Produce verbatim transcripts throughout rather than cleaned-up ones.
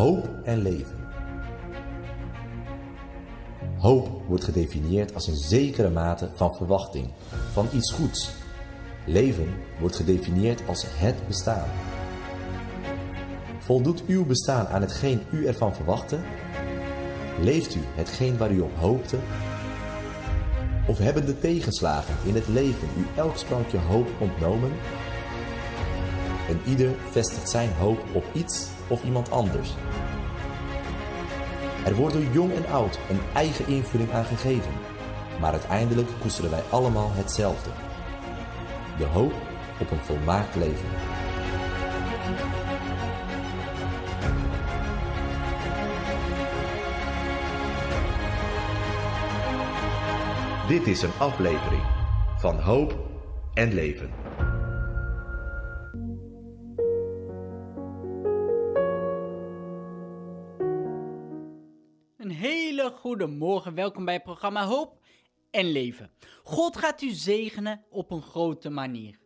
hoop en leven. Hoop wordt gedefinieerd als een zekere mate van verwachting, van iets goeds. Leven wordt gedefinieerd als het bestaan. Voldoet uw bestaan aan hetgeen u ervan verwachtte? Leeft u hetgeen waar u op hoopte? Of hebben de tegenslagen in het leven u elk sprankje hoop ontnomen? En ieder vestigt zijn hoop op iets of iemand anders. Er wordt door jong en oud een eigen invulling aan gegeven, maar uiteindelijk koesteren wij allemaal hetzelfde. De hoop op een volmaakt leven. Dit is een aflevering van Hoop en Leven. Een hele goede morgen, welkom bij het programma Hoop en Leven. God gaat u zegenen op een grote manier.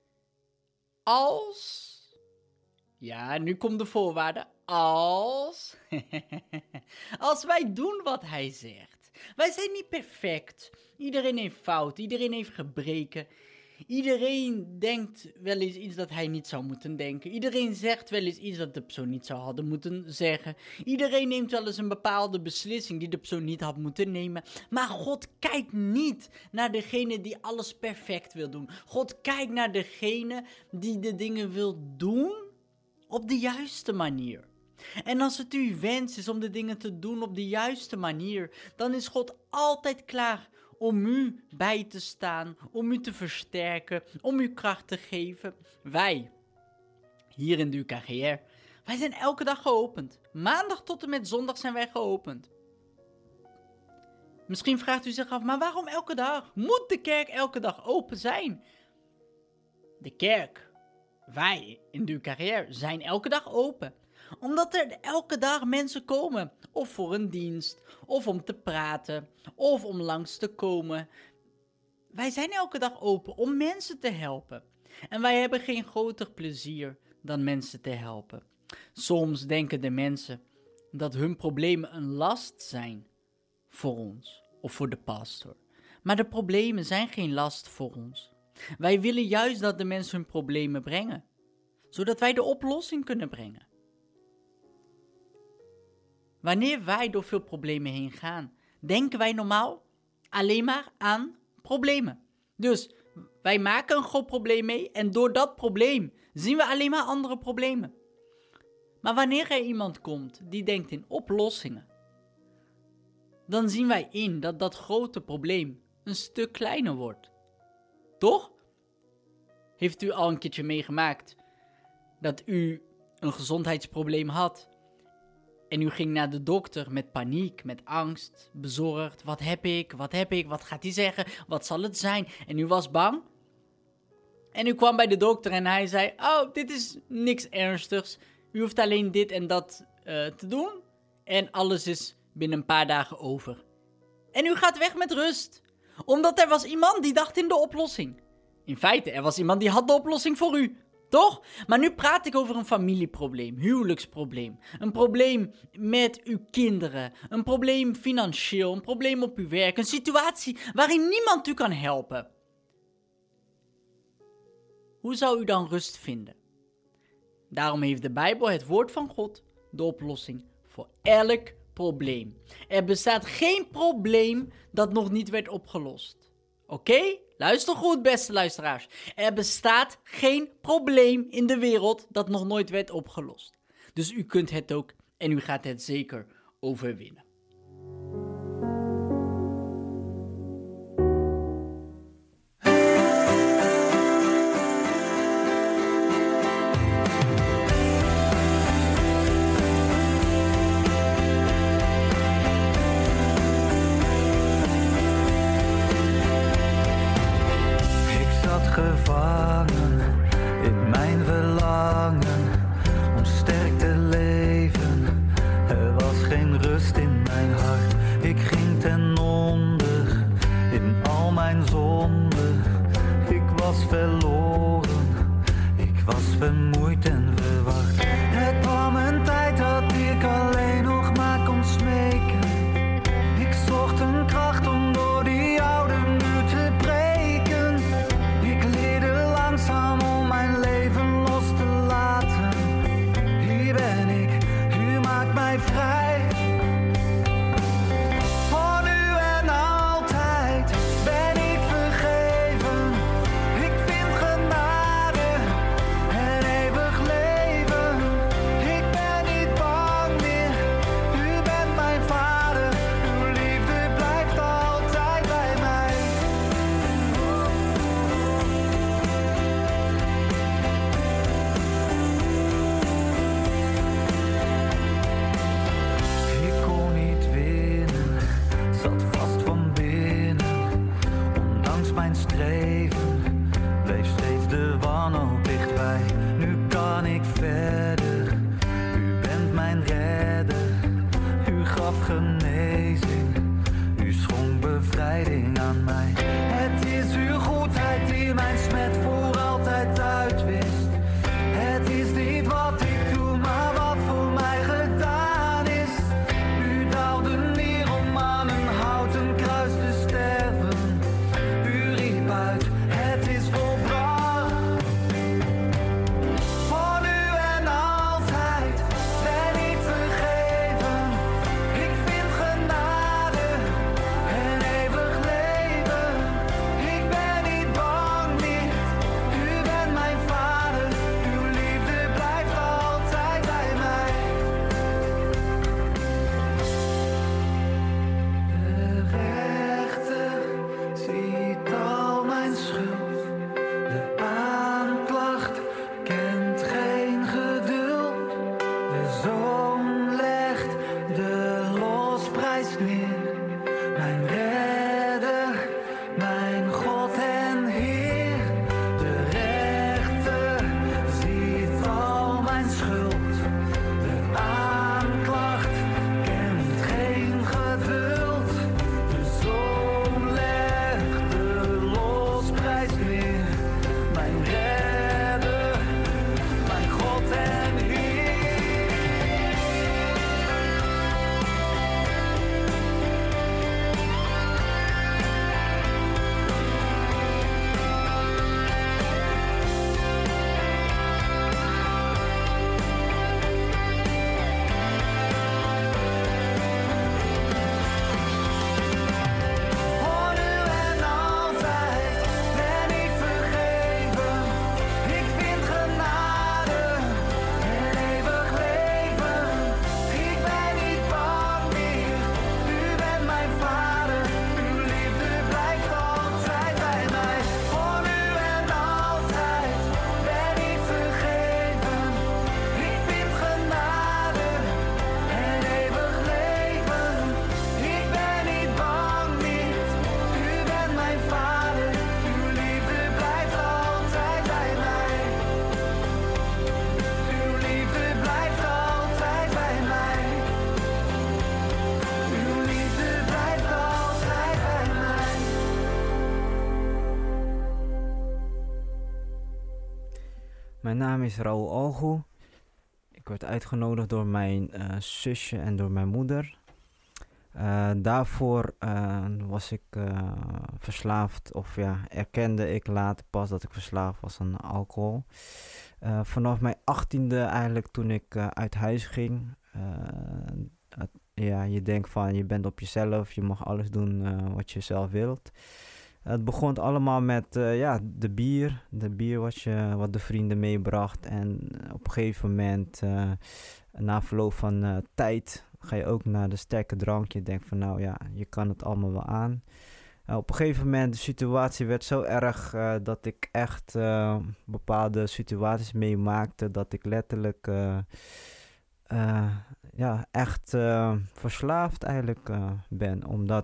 Als... Ja, nu komt de voorwaarde. Als... Als wij doen wat hij zegt. Wij zijn niet perfect. Iedereen heeft fout, iedereen heeft gebreken. Iedereen denkt wel eens iets dat hij niet zou moeten denken. Iedereen zegt wel eens iets dat de persoon niet zou hadden moeten zeggen. Iedereen neemt wel eens een bepaalde beslissing die de persoon niet had moeten nemen. Maar God kijkt niet naar degene die alles perfect wil doen. God kijkt naar degene die de dingen wil doen op de juiste manier. En als het uw wens is om de dingen te doen op de juiste manier, dan is God altijd klaar om u bij te staan, om u te versterken, om u kracht te geven. Wij, hier in de U K G R, wij zijn elke dag geopend. Maandag tot en met zondag zijn wij geopend. Misschien vraagt u zich af, maar waarom elke dag? Moet de kerk elke dag open zijn? De kerk, wij in de U K G R, zijn elke dag open. Omdat er elke dag mensen komen, of voor een dienst, of om te praten, of om langs te komen. Wij zijn elke dag open om mensen te helpen. En wij hebben geen groter plezier dan mensen te helpen. Soms denken de mensen dat hun problemen een last zijn voor ons, of voor de pastor. Maar de problemen zijn geen last voor ons. Wij willen juist dat de mensen hun problemen brengen, zodat wij de oplossing kunnen brengen. Wanneer wij door veel problemen heen gaan, denken wij normaal alleen maar aan problemen. Dus wij maken een groot probleem mee en door dat probleem zien we alleen maar andere problemen. Maar wanneer er iemand komt die denkt in oplossingen, dan zien wij in dat dat grote probleem een stuk kleiner wordt. Toch? Heeft u al een keertje meegemaakt dat u een gezondheidsprobleem had? En u ging naar de dokter met paniek, met angst, bezorgd. Wat heb ik? Wat heb ik? Wat gaat hij zeggen? Wat zal het zijn? En u was bang. En u kwam bij de dokter en hij zei, oh, dit is niks ernstigs. U hoeft alleen dit en dat uh, te doen. En alles is binnen een paar dagen over. En u gaat weg met rust. Omdat er was iemand die dacht in de oplossing. In feite, er was iemand die had de oplossing voor u. Toch? Maar nu praat ik over een familieprobleem, huwelijksprobleem, een probleem met uw kinderen, een probleem financieel, een probleem op uw werk, een situatie waarin niemand u kan helpen. Hoe zou u dan rust vinden? Daarom heeft de Bijbel, het woord van God, de oplossing voor elk probleem. Er bestaat geen probleem dat nog niet werd opgelost. Oké? Okay? Luister goed, beste luisteraars. Er bestaat geen probleem in de wereld dat nog nooit werd opgelost. Dus u kunt het ook en u gaat het zeker overwinnen. Gevangen in mijn verlangen om sterk te leven. Er was geen rust in mijn hart. Ik ging ten onder in al mijn zonden. Ik was verloren, ik was vermoeid en verwacht. Het kwam een tijd dat ik naam is Raoul Algoe. Ik werd uitgenodigd door mijn uh, zusje en door mijn moeder. Uh, daarvoor uh, was ik uh, verslaafd, of ja, erkende ik later pas dat ik verslaafd was aan alcohol. Uh, vanaf mijn achttiende eigenlijk, toen ik uh, uit huis ging. Uh, het, ja, je denkt van, je bent op jezelf, je mag alles doen uh, wat je zelf wilt. Het begon allemaal met uh, ja, de bier. De bier wat, je, wat de vrienden meebracht. En op een gegeven moment, uh, na verloop van uh, tijd, ga je ook naar de sterke drank. Je denkt van nou ja, je kan het allemaal wel aan. Uh, op een gegeven moment, de situatie werd zo erg uh, dat ik echt uh, bepaalde situaties meemaakte. Dat ik letterlijk uh, uh, ja, echt uh, verslaafd eigenlijk uh, ben. Omdat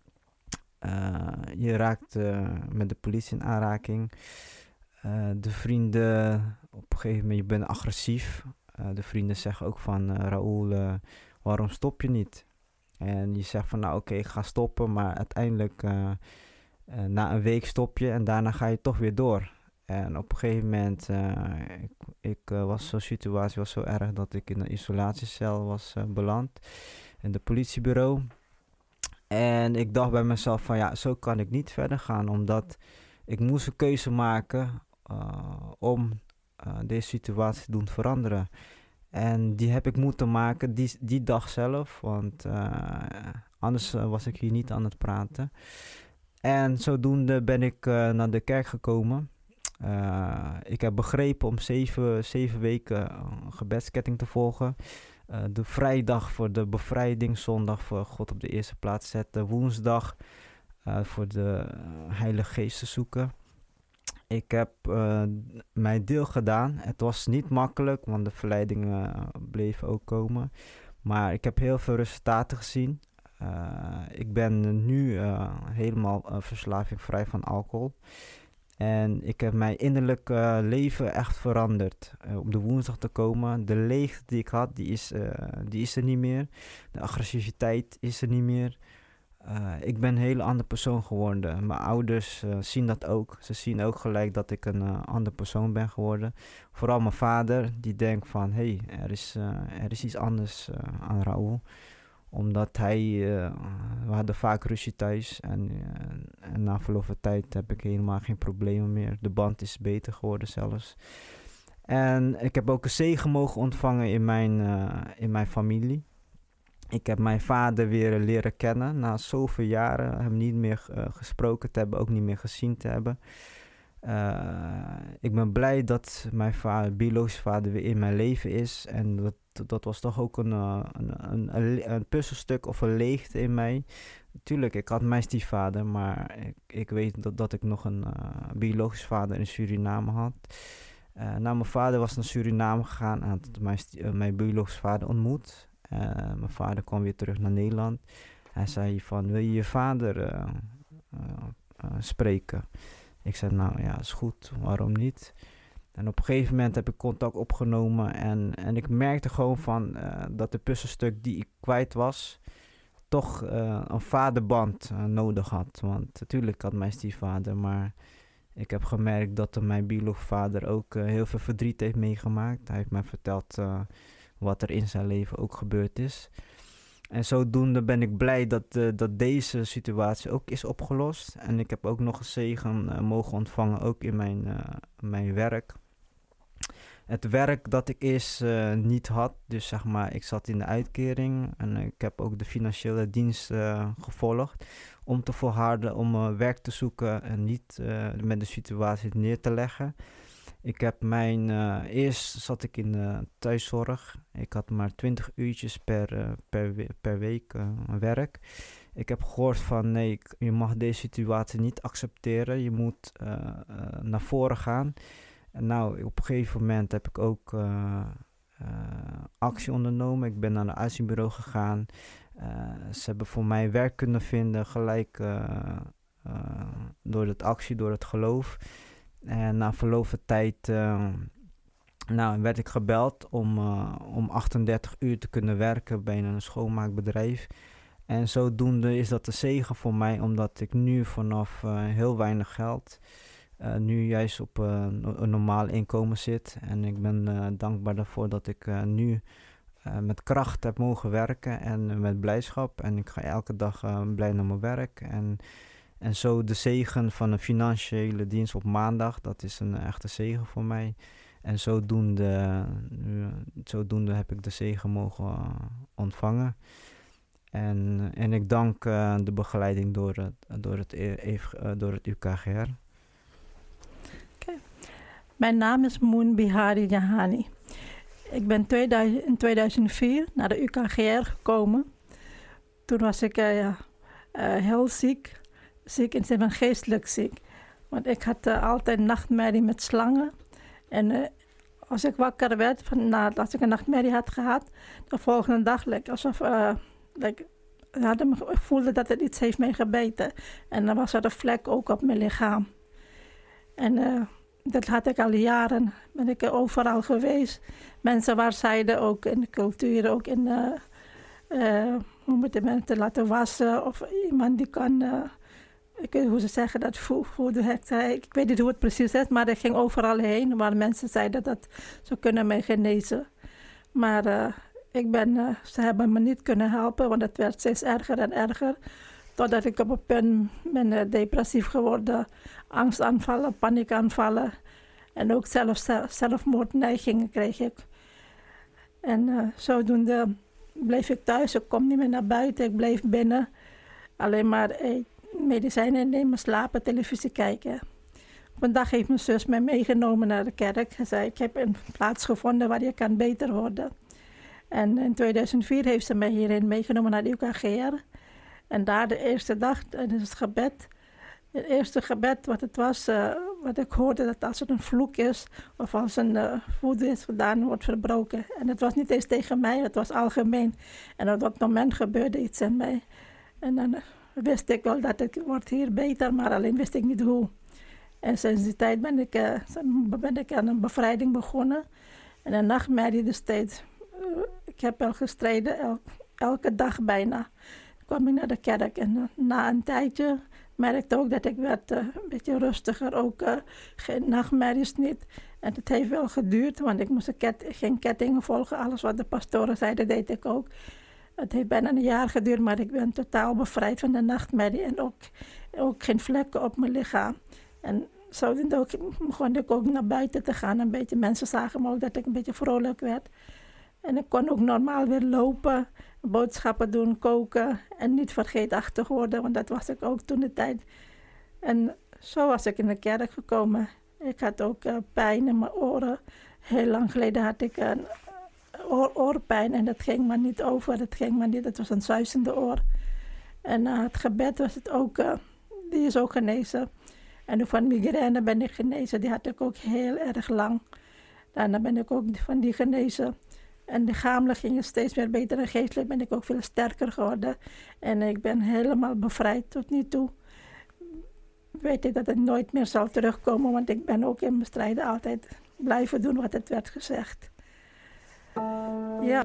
Uh, je raakt uh, met de politie in aanraking. Uh, de vrienden, op een gegeven moment, je bent agressief. Uh, de vrienden zeggen ook van, uh, Raoul, uh, waarom stop je niet? En je zegt van, nou oké, okay, ik ga stoppen. Maar uiteindelijk, uh, uh, na een week stop je en daarna ga je toch weer door. En op een gegeven moment, uh, ik, ik uh, was zo'n situatie was zo erg dat ik in een isolatiecel was uh, beland. In het politiebureau. En ik dacht bij mezelf van ja, zo kan ik niet verder gaan. Omdat ik moest een keuze maken uh, om uh, deze situatie te doen veranderen. En die heb ik moeten maken die, die dag zelf. Want uh, anders uh, was ik hier niet aan het praten. En zodoende ben ik uh, naar de kerk gekomen. Uh, ik heb begrepen om zeven, zeven weken een gebedsketting te volgen. Uh, de vrijdag voor de bevrijding, zondag voor God op de eerste plaats zetten, woensdag uh, voor de uh, Heilige Geest te zoeken. Ik heb uh, mijn deel gedaan. Het was niet makkelijk, want de verleidingen uh, bleven ook komen. Maar ik heb heel veel resultaten gezien. Uh, ik ben nu uh, helemaal uh, verslavingvrij van alcohol. En ik heb mijn innerlijke uh, leven echt veranderd. Uh, om de woensdag te komen. De leegte die ik had, die is, uh, die is er niet meer. De agressiviteit is er niet meer. Uh, ik ben een hele andere persoon geworden. Mijn ouders uh, zien dat ook. Ze zien ook gelijk dat ik een uh, andere persoon ben geworden. Vooral mijn vader, die denkt van... hé, hey, er, is, uh, er is iets anders uh, aan Raoul. Omdat hij... Uh, we hadden vaak ruzie thuis. En, uh, en na verloop van tijd heb ik helemaal geen problemen meer. De band is beter geworden zelfs. En ik heb ook een zegen mogen ontvangen in mijn, uh, in mijn familie. Ik heb mijn vader weer leren kennen. Na zoveel jaren hem niet meer uh, gesproken te hebben. Ook niet meer gezien te hebben. Uh, ik ben blij dat mijn vader, biologische vader weer in mijn leven is. En dat, dat was toch ook een, uh, een, een, een, een puzzelstuk of een leegte in mij. Tuurlijk, ik had mijn stiefvader, maar ik, ik weet dat, dat ik nog een uh, biologische vader in Suriname had. Uh, nou, mijn vader was naar Suriname gegaan en had mijn, uh, mijn biologische vader ontmoet. Uh, mijn vader kwam weer terug naar Nederland. Hij zei van, wil je je vader uh, uh, uh, spreken? Ik zei, nou ja, is goed, waarom niet? En op een gegeven moment heb ik contact opgenomen en, en ik merkte gewoon van uh, dat de puzzelstuk die ik kwijt was, toch uh, een vaderband uh, nodig had. Want natuurlijk had mijn stiefvader, maar ik heb gemerkt dat mijn biologische vader ook uh, heel veel verdriet heeft meegemaakt. Hij heeft mij verteld uh, wat er in zijn leven ook gebeurd is. En zodoende ben ik blij dat, uh, dat deze situatie ook is opgelost. En ik heb ook nog een zegen uh, mogen ontvangen, ook in mijn, uh, mijn werk. Het werk dat ik eerst uh, niet had, dus zeg maar, ik zat in de uitkering. En uh, ik heb ook de financiële dienst uh, gevolgd. Om te volharden, om uh, werk te zoeken en niet uh, met de situatie neer te leggen. Ik heb mijn, uh, eerst zat ik in de thuiszorg. Ik had maar twintig uurtjes per, uh, per, we- per week uh, werk. Ik heb gehoord van nee, ik, je mag deze situatie niet accepteren. Je moet uh, uh, naar voren gaan. En nou, op een gegeven moment heb ik ook uh, uh, actie ondernomen. Ik ben naar een uitzendbureau gegaan. Uh, ze hebben voor mij werk kunnen vinden, gelijk uh, uh, door het actie, door het geloof. En na verloop van tijd uh, nou, werd ik gebeld om, uh, om achtendertig uur te kunnen werken bij een schoonmaakbedrijf. En zodoende is dat een zegen voor mij, omdat ik nu vanaf uh, heel weinig geld uh, nu juist op uh, een normaal inkomen zit. En ik ben uh, dankbaar daarvoor dat ik uh, nu uh, met kracht heb mogen werken en uh, met blijdschap. En ik ga elke dag uh, blij naar mijn werk. En, en zo de zegen van een financiële dienst op maandag, dat is een uh, echte zegen voor mij. En zodoende, uh, zodoende heb ik de zegen mogen uh, ontvangen. En, en ik dank uh, de begeleiding door het, door het, e- uh, door het U K G R. Okay. Mijn naam is Moon Bihari Jahani. Ik ben tweeduizend, in tweeduizend vier naar de U K G R gekomen. Toen was ik uh, uh, heel ziek. Ziek in de zin van geestelijk ziek. Want ik had uh, altijd nachtmerrie met slangen. En uh, als ik wakker werd, van, nou, als ik een nachtmerrie had gehad, de volgende dag leek alsof... Uh, like, ik voelde dat het iets heeft mij gebeten. En dan was er een vlek ook op mijn lichaam. En uh, dat had ik al jaren. Ben ik overal geweest. Mensen waar zeiden, ook in de cultuur, ook in... Uh, uh, hoe moeten mensen laten wassen. Of iemand die kan... Uh, ik weet niet hoe ze zeggen dat voelde. Ik weet niet hoe het precies is, maar ik ging overal heen. Waar mensen zeiden dat ze kunnen mij genezen. Maar... Uh, Ik ben, uh, ze hebben me niet kunnen helpen, want het werd steeds erger en erger. Totdat ik op een punt ben uh, depressief geworden, angstaanvallen, paniekaanvallen. En ook zelf, zelfmoordneigingen kreeg ik. En uh, zodoende bleef ik thuis, ik kom niet meer naar buiten, ik bleef binnen. Alleen maar eten, medicijnen nemen, slapen, televisie kijken. Op een dag heeft mijn zus mij meegenomen naar de kerk. Ze zei, ik heb een plaats gevonden waar je kan beter worden. En in tweeduizend vier heeft ze mij hierin meegenomen naar de U K G R. En daar de eerste dag, dat is het gebed. Het eerste gebed wat het was, uh, wat ik hoorde, dat als er een vloek is of als een uh, voet is gedaan, wordt verbroken. En het was niet eens tegen mij, het was algemeen. En op dat moment gebeurde iets in mij. En dan uh, wist ik wel dat het wordt hier beter, maar alleen wist ik niet hoe. En sinds die tijd ben ik, uh, ben ik aan een bevrijding begonnen. En een nachtmerrie dus steeds. Uh, ik heb wel gestreden, el, elke dag bijna. Kwam ik naar de kerk en uh, na een tijdje merkte ook dat ik werd uh, een beetje rustiger. Ook uh, geen nachtmerries niet. En het heeft wel geduurd, want ik moest ket, geen kettingen volgen. Alles wat de pastoren zeiden, deed ik ook. Het heeft bijna een jaar geduurd, maar ik ben totaal bevrijd van de nachtmerrie. En ook, ook geen vlekken op mijn lichaam. En zo begon ik ook naar buiten te gaan. Een beetje, mensen zagen me ook dat ik een beetje vrolijk werd. En ik kon ook normaal weer lopen, boodschappen doen, koken en niet vergeetachtig worden, want dat was ik ook toen de tijd. En zo was ik in de kerk gekomen. Ik had ook uh, pijn in mijn oren. Heel lang geleden had ik een oor, oorpijn en dat ging maar niet over. Dat ging maar niet, het was een zuizende oor. En na uh, het gebed was het ook, uh, die is ook genezen. En van migraine ben ik genezen, die had ik ook heel erg lang. Daarna ben ik ook van die genezen. En lichamelijk ging het steeds weer beter en geestelijk ben ik ook veel sterker geworden. En ik ben helemaal bevrijd tot nu toe. Weet ik dat het nooit meer zal terugkomen, want ik ben ook in mijn strijden altijd blijven doen wat het werd gezegd. Ja.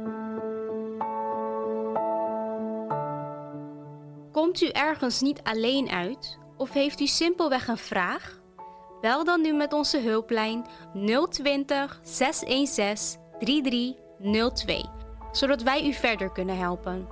Komt u ergens niet alleen uit of heeft u simpelweg een vraag? Bel dan nu met onze hulplijn nul twintig, zes zestien, drieëndertig nul twee, zodat wij u verder kunnen helpen.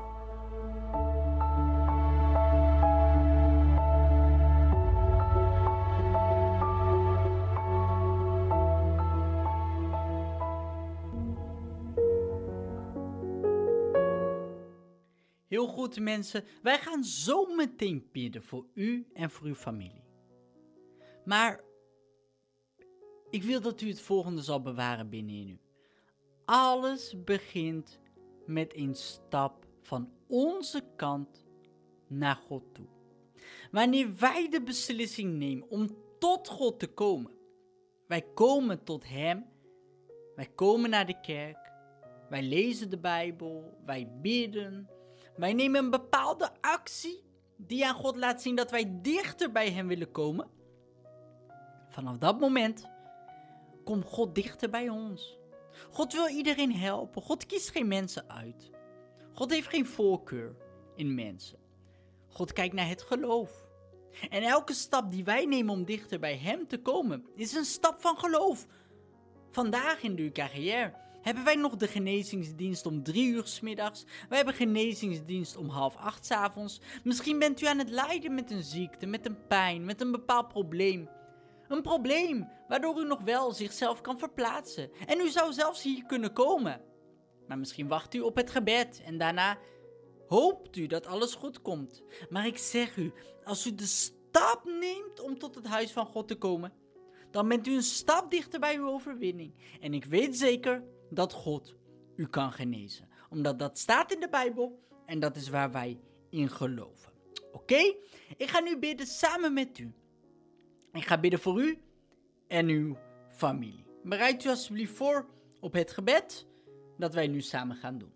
Heel goed mensen, wij gaan zo meteen bidden voor u en voor uw familie. Maar ik wil dat u het volgende zal bewaren binnenin u. Alles begint met een stap van onze kant naar God toe. Wanneer wij de beslissing nemen om tot God te komen, wij komen tot Hem, wij komen naar de kerk, wij lezen de Bijbel, wij bidden, wij nemen een bepaalde actie die aan God laat zien dat wij dichter bij Hem willen komen. Vanaf dat moment komt God dichter bij ons. God wil iedereen helpen. God kiest geen mensen uit. God heeft geen voorkeur in mensen. God kijkt naar het geloof. En elke stap die wij nemen om dichter bij Hem te komen, is een stap van geloof. Vandaag in de U K G R hebben wij nog de genezingsdienst om drie uur 's middags. Wij hebben genezingsdienst om half acht 's avonds. Misschien bent u aan het lijden met een ziekte, met een pijn, met een bepaald probleem. Een probleem waardoor u nog wel zichzelf kan verplaatsen. En u zou zelfs hier kunnen komen. Maar misschien wacht u op het gebed en daarna hoopt u dat alles goed komt. Maar ik zeg u, als u de stap neemt om tot het huis van God te komen, dan bent u een stap dichter bij uw overwinning. En ik weet zeker dat God u kan genezen. Omdat dat staat in de Bijbel en dat is waar wij in geloven. Oké? Okay? Ik ga nu bidden samen met u. Ik ga bidden voor u en uw familie. Bereid u alsjeblieft voor op het gebed dat wij nu samen gaan doen.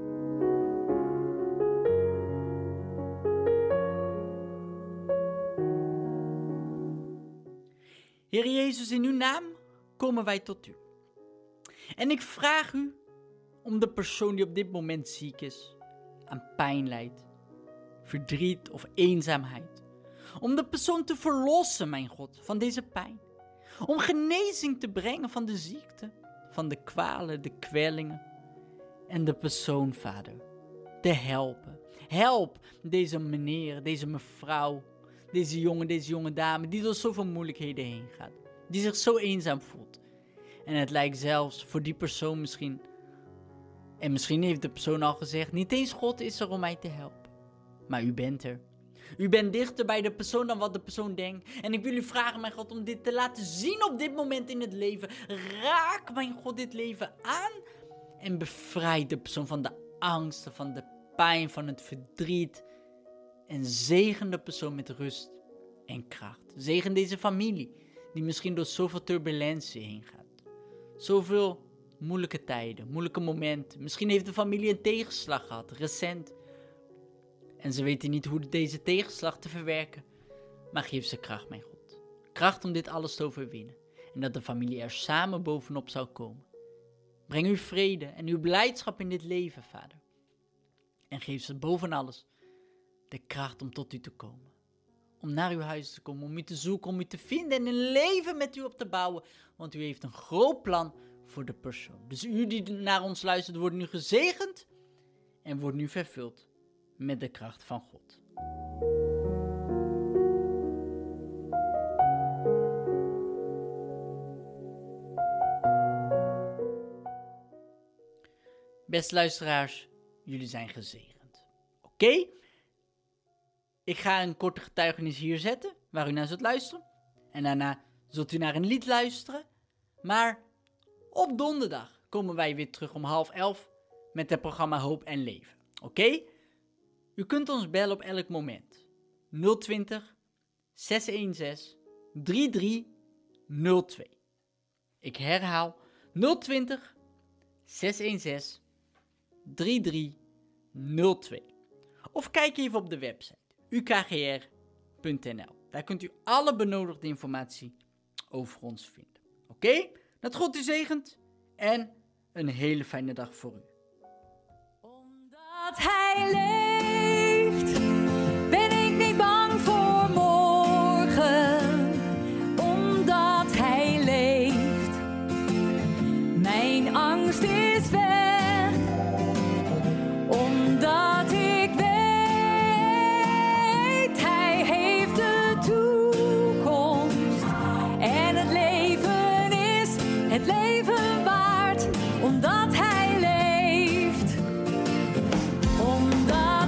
Heer Jezus, in uw naam komen wij tot u. En ik vraag u om de persoon die op dit moment ziek is, aan pijn lijdt, verdriet of eenzaamheid. Om de persoon te verlossen, mijn God, van deze pijn. Om genezing te brengen van de ziekte, van de kwalen, de kwellingen. En de persoon, Vader, te helpen. Help deze meneer, deze mevrouw, deze jongen, deze jonge dame, die door zoveel moeilijkheden heen gaat. Die zich zo eenzaam voelt. En het lijkt zelfs voor die persoon misschien, en misschien heeft de persoon al gezegd, niet eens God is er om mij te helpen. Maar u bent er. U bent dichter bij de persoon dan wat de persoon denkt. En ik wil u vragen, mijn God, om dit te laten zien op dit moment in het leven. Raak, mijn God, dit leven aan. En bevrijd de persoon van de angsten, van de pijn, van het verdriet. En zegen de persoon met rust en kracht. Zegen deze familie, die misschien door zoveel turbulentie heen gaat. Zoveel moeilijke tijden, moeilijke momenten. Misschien heeft de familie een tegenslag gehad, recent. En ze weten niet hoe deze tegenslag te verwerken. Maar geef ze kracht, mijn God. Kracht om dit alles te overwinnen. En dat de familie er samen bovenop zou komen. Breng uw vrede en uw blijdschap in dit leven, Vader. En geef ze boven alles de kracht om tot u te komen. Om naar uw huis te komen, om u te zoeken, om u te vinden en een leven met u op te bouwen. Want u heeft een groot plan voor de persoon. Dus u die naar ons luistert, wordt nu gezegend en wordt nu vervuld met de kracht van God. Beste luisteraars, jullie zijn gezegend. Oké? Okay? Ik ga een korte getuigenis hier zetten, waar u naar zult luisteren. En daarna zult u naar een lied luisteren. Maar op donderdag komen wij weer terug om half elf met het programma Hoop en Leven. Oké? Okay? U kunt ons bellen op elk moment. nul twintig, zes een zes, drie drie nul twee. Ik herhaal nul twintig, zes een zes, drie drie nul twee. Of kijk even op de website u k g r punt n l. Daar kunt u alle benodigde informatie over ons vinden. Oké? Okay? Dat God u zegent en een hele fijne dag voor u. Omdat Hij leeft, ben ik niet bang voor morgen. Omdat Hij leeft, mijn angst is weg. Omdat ik weet, Hij heeft de toekomst. En het leven is het leven waard, omdat Hij leeft. Omdat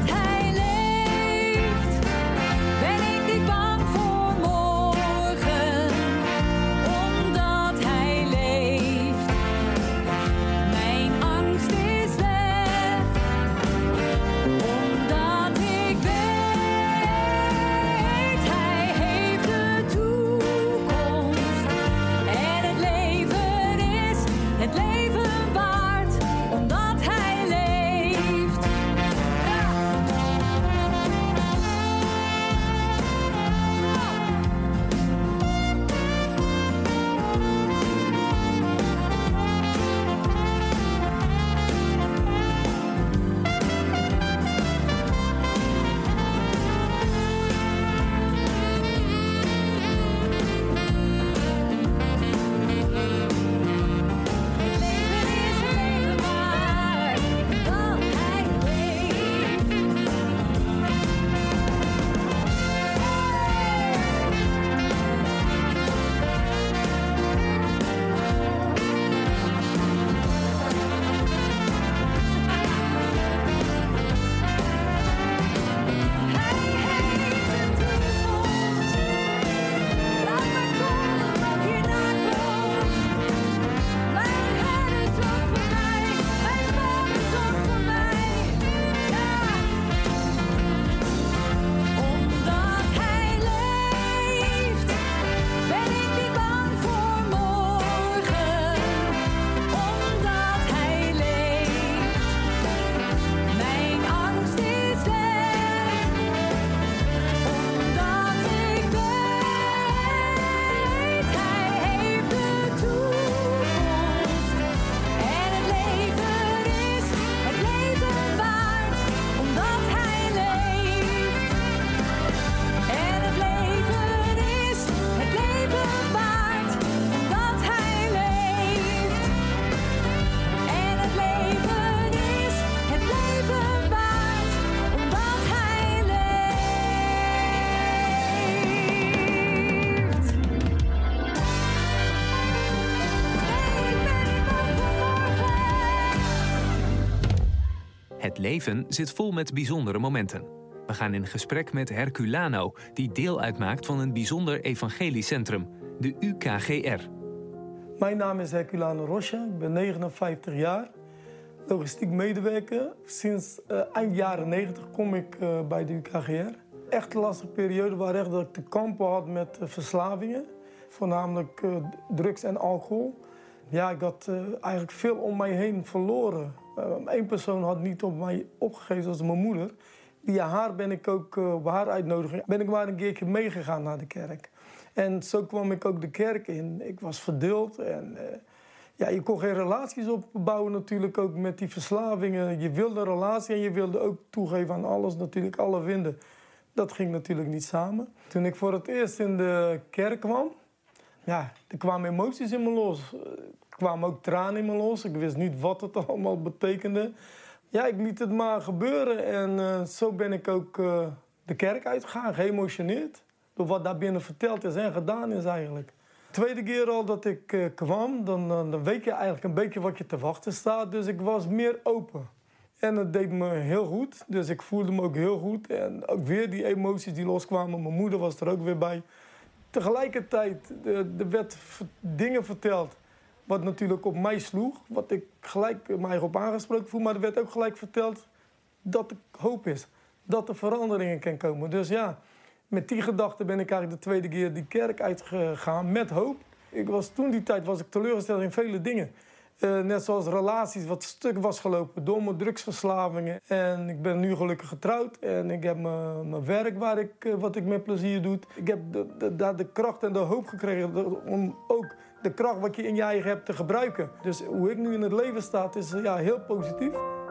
Het leven zit vol met bijzondere momenten. We gaan in gesprek met Herculano, die deel uitmaakt van een bijzonder evangelisch centrum, de U K G R. Mijn naam is Herculano Rocha, ik ben negenenvijftig jaar, logistiek medewerker. Sinds uh, eind jaren negentig kom ik uh, bij de U K G R. Echt een lastige periode waar echt dat ik te kampen had met uh, verslavingen, voornamelijk uh, drugs en alcohol. Ja, ik had uh, eigenlijk veel om mij heen verloren. Eén uh, persoon had niet op mij opgegeven, dat was mijn moeder. Via haar ben ik ook, uh, bij haar uitnodiging, ben ik maar een keertje meegegaan naar de kerk. En zo kwam ik ook de kerk in. Ik was verdeeld en uh, ja, je kon geen relaties opbouwen natuurlijk ook met die verslavingen. Je wilde een relatie en je wilde ook toegeven aan alles, natuurlijk alle winden. Dat ging natuurlijk niet samen. Toen ik voor het eerst in de kerk kwam, ja, er kwamen emoties in me los. Er kwamen ook tranen in me los. Ik wist niet wat het allemaal betekende. Ja, ik liet het maar gebeuren en uh, zo ben ik ook uh, de kerk uitgegaan, geëmotioneerd. Door wat daar binnen verteld is en gedaan is eigenlijk. De tweede keer al dat ik uh, kwam, dan, uh, dan weet je eigenlijk een beetje wat je te wachten staat. Dus ik was meer open. En dat deed me heel goed, dus ik voelde me ook heel goed. En ook weer die emoties die loskwamen, mijn moeder was er ook weer bij. Tegelijkertijd, er werd dingen verteld wat natuurlijk op mij sloeg. Wat ik gelijk mij op aangesproken voel. Maar er werd ook gelijk verteld dat er hoop is. Dat er veranderingen kan komen. Dus ja, met die gedachte ben ik eigenlijk de tweede keer die kerk uitgegaan met hoop. Ik was, toen die tijd was ik teleurgesteld in vele dingen. Uh, net zoals relaties, wat stuk was gelopen door mijn drugsverslavingen. En ik ben nu gelukkig getrouwd en ik heb mijn werk waar ik, uh, wat ik met plezier doe. Ik heb de, de, de, de kracht en de hoop gekregen de, om ook de kracht wat je in je eigen hebt te gebruiken. Dus hoe ik nu in het leven sta is uh, ja, heel positief.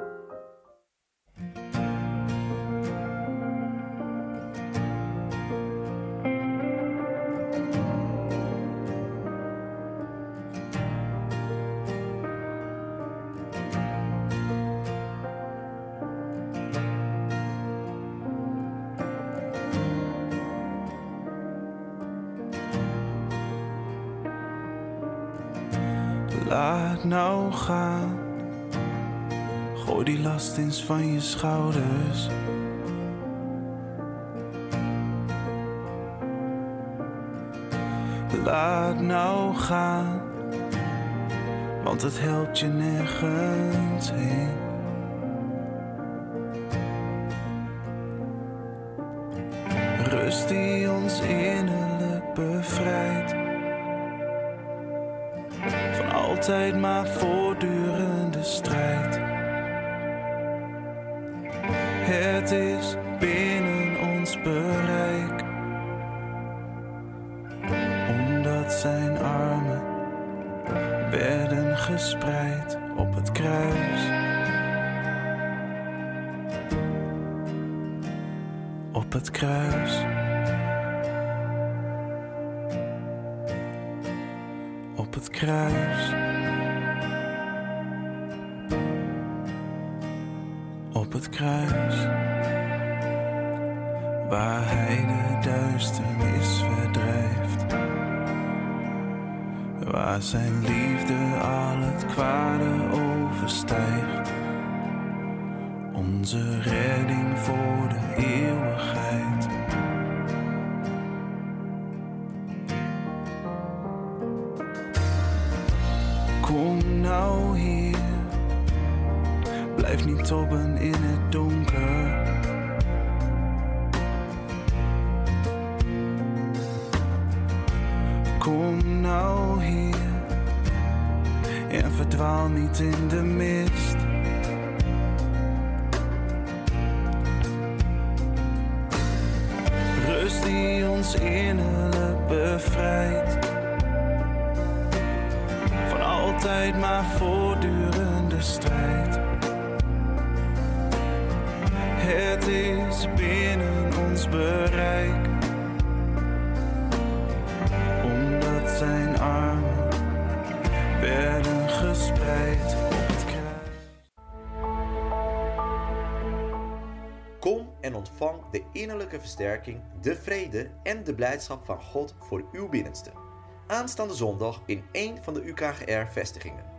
Laat nou gaan, gooi die last eens van je schouders. Laat nou gaan, want het helpt je nergens heen. Rust die ons innerlijk bevrijdt. Altijd maar voortdurende strijd. Het is binnen ons bereik. Omdat zijn armen werden gespreid op het kruis. Op het kruis. Op het kruis. Op het kruis, waar hij de duisternis verdrijft, waar zijn liefde al het kwade overstijgt, onze redding voor de eeuwigheid. Kom nou hier. Blijf niet tobben in het donker. Kom nou hier en verdwaal niet in de mist. Rust die ons innerlijk bevrijdt. Van altijd maar voortdurende strijd. Het is binnen ons bereik. Omdat zijn armen werden gespreid op het kruis. Kom en ontvang de innerlijke versterking, de vrede en de blijdschap van God voor uw binnenste. Aanstaande zondag in één van de U K G R-vestigingen.